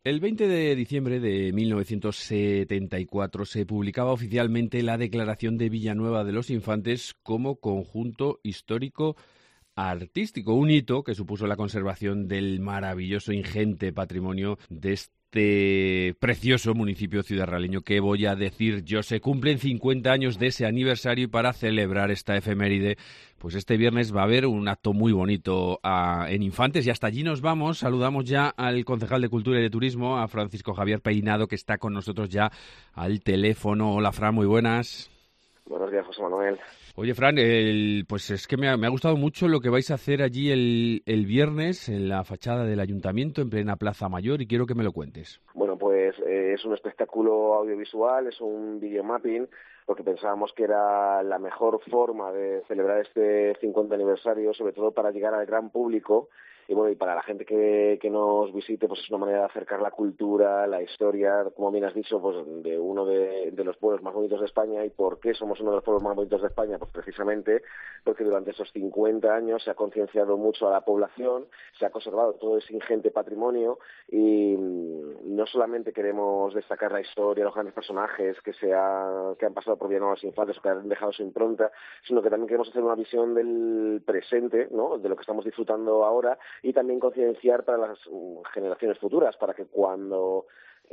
El 20 de diciembre de 1974 se publicaba oficialmente la Declaración de Villanueva de los Infantes como conjunto histórico artístico, un hito que supuso la conservación del maravilloso, ingente patrimonio de este precioso municipio ciudadraleño. ¿Qué voy a decir yo? Se cumplen 50 años de ese aniversario y para celebrar esta efeméride, pues este viernes va a haber un acto muy bonito en Infantes y hasta allí nos vamos. Saludamos ya al concejal de Cultura y de Turismo, a Francisco Javier Peinado, que está con nosotros ya al teléfono. Hola, Fran, muy buenas. Buenos días, José Manuel. Oye, Fran, pues es que me ha gustado mucho lo que vais a hacer allí el viernes en la fachada del Ayuntamiento, en plena Plaza Mayor, y quiero que me lo cuentes. Bueno, pues es un espectáculo audiovisual, es un videomapping, porque pensábamos que era la mejor forma de celebrar este 50 aniversario, sobre todo para llegar al gran público. Y bueno, y para la gente que nos visite, pues es una manera de acercar la cultura, la historia, como bien has dicho, pues de uno de los pueblos más bonitos de España. ¿Y por qué somos uno de los pueblos más bonitos de España? Pues precisamente porque durante esos 50 años se ha concienciado mucho a la población, se ha conservado todo ese ingente patrimonio y no solamente queremos destacar la historia, los grandes personajes que han pasado por Villanueva de los Infantes o que han dejado su impronta, sino que también queremos hacer una visión del presente, ¿no?, de lo que estamos disfrutando ahora, y también concienciar para las generaciones futuras, para que cuando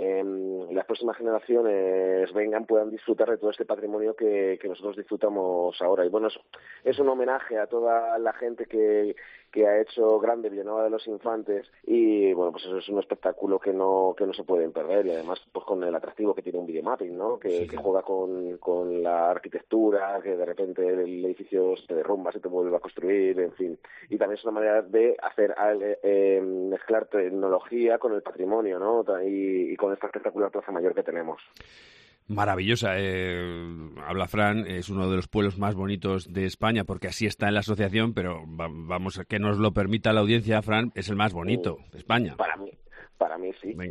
las próximas generaciones vengan puedan disfrutar de todo este patrimonio que nosotros disfrutamos ahora. Y bueno, es un homenaje a toda la gente que ha hecho grande Villanueva de los Infantes y bueno, pues eso es un espectáculo que no se pueden perder, y además pues con el atractivo que tiene un videomapping, ¿no?, que juega con la arquitectura, que de repente el edificio se derrumba, se te vuelve a construir, en fin. Y también es una manera de hacer mezclar tecnología con el patrimonio, ¿no?, y con esta espectacular Plaza Mayor que tenemos. Maravillosa. Habla Fran, es uno de los pueblos más bonitos de España, porque así está en la asociación, pero vamos a que nos lo permita la audiencia, Fran, es el más bonito de España. Para mí sí. Venga,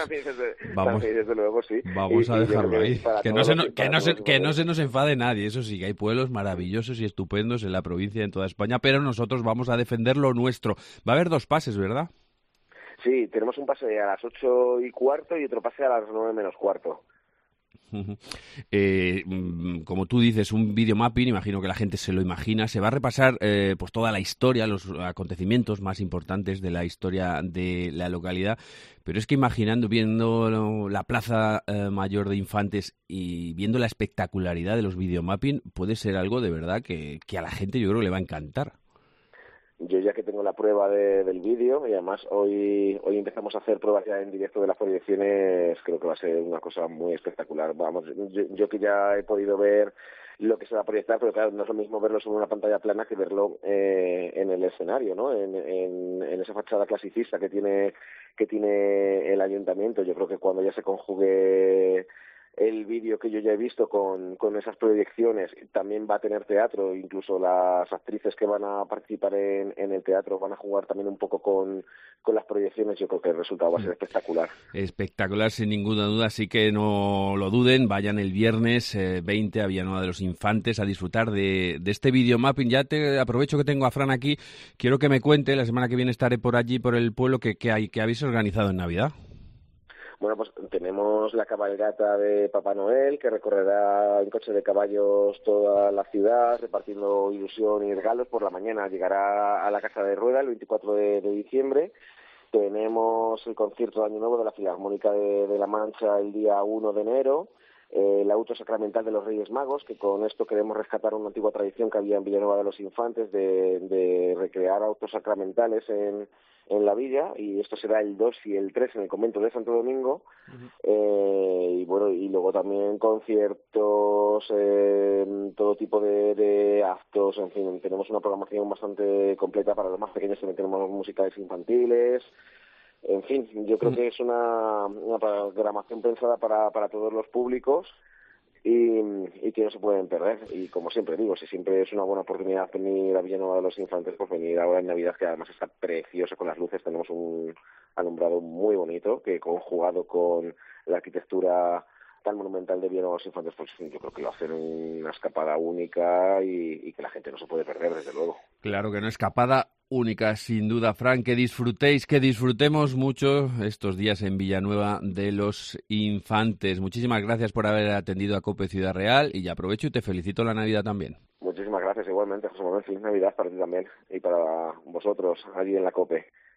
vamos, desde luego sí. Vamos a dejarlo ahí. Que no se nos nos enfade nadie. Eso sí, que hay pueblos maravillosos y estupendos en la provincia y en toda España, pero nosotros vamos a defender lo nuestro. Va a haber 2 pases, ¿verdad? Sí, tenemos un pase a las 8:15 y otro pase a las 9 menos cuarto. Como tú dices, un videomapping, imagino que la gente se lo imagina, se va a repasar pues toda la historia, los acontecimientos más importantes de la historia de la localidad, pero es que viendo la Plaza Mayor de Infantes y viendo la espectacularidad de los videomapping, puede ser algo de verdad que a la gente yo creo que le va a encantar. Yo ya que tengo la prueba del vídeo y además hoy empezamos a hacer pruebas ya en directo de las proyecciones, creo que va a ser una cosa muy espectacular. Vamos, yo que ya he podido ver lo que se va a proyectar, pero claro, no es lo mismo verlo sobre una pantalla plana que verlo en el escenario, ¿no?, en esa fachada clasicista que tiene el ayuntamiento. Yo creo que cuando ya se conjugue el vídeo que yo ya he visto con esas proyecciones, también va a tener teatro, incluso las actrices que van a participar en el teatro van a jugar también un poco con las proyecciones. Yo creo que el resultado va a ser espectacular. Espectacular, sin ninguna duda, así que no lo duden, vayan el viernes 20 a Villanueva de los Infantes a disfrutar de este videomapping. Ya te aprovecho que tengo a Fran aquí, quiero que me cuente, la semana que viene estaré por allí, por el pueblo, que habéis organizado en Navidad. Bueno, pues tenemos la cabalgata de Papá Noel, que recorrerá en coche de caballos toda la ciudad, repartiendo ilusión y regalos. Por la mañana llegará a la Casa de Rueda el 24 de diciembre. Tenemos el concierto de Año Nuevo de la Filarmónica de La Mancha el día 1 de enero. El auto sacramental de los Reyes Magos, que con esto queremos rescatar una antigua tradición que había en Villanueva de los Infantes de recrear autos sacramentales en la villa, y esto será el 2 y el 3 en el convento de Santo Domingo. Y bueno, y luego también conciertos, todo tipo de actos, en fin, tenemos una programación bastante completa. Para los más pequeños también tenemos musicales infantiles. En fin, yo creo que es una programación pensada para todos los públicos y que no se pueden perder. Y como siempre digo, si siempre es una buena oportunidad venir a Villanueva de los Infantes, pues venir ahora en Navidad, que además está precioso con las luces. Tenemos un alumbrado muy bonito que, conjugado con la arquitectura tan monumental de Villanueva de los Infantes, pues yo creo que lo hacen una escapada única y que la gente no se puede perder, desde luego. Claro que no, escapada única, sin duda, Fran. Que disfrutemos mucho estos días en Villanueva de los Infantes. Muchísimas gracias por haber atendido a COPE Ciudad Real y aprovecho y te felicito la Navidad también. Muchísimas gracias igualmente, José Manuel. Feliz Navidad para ti también y para vosotros allí en la COPE.